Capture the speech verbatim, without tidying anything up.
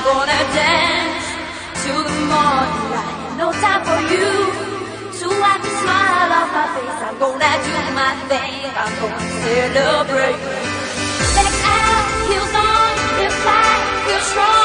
gonna dance to the morning light. No time for you to wipe the smile off my face. I'm gonna do my thing. I'm gonna celebrate. Back out, heels on, live tight, feel strong.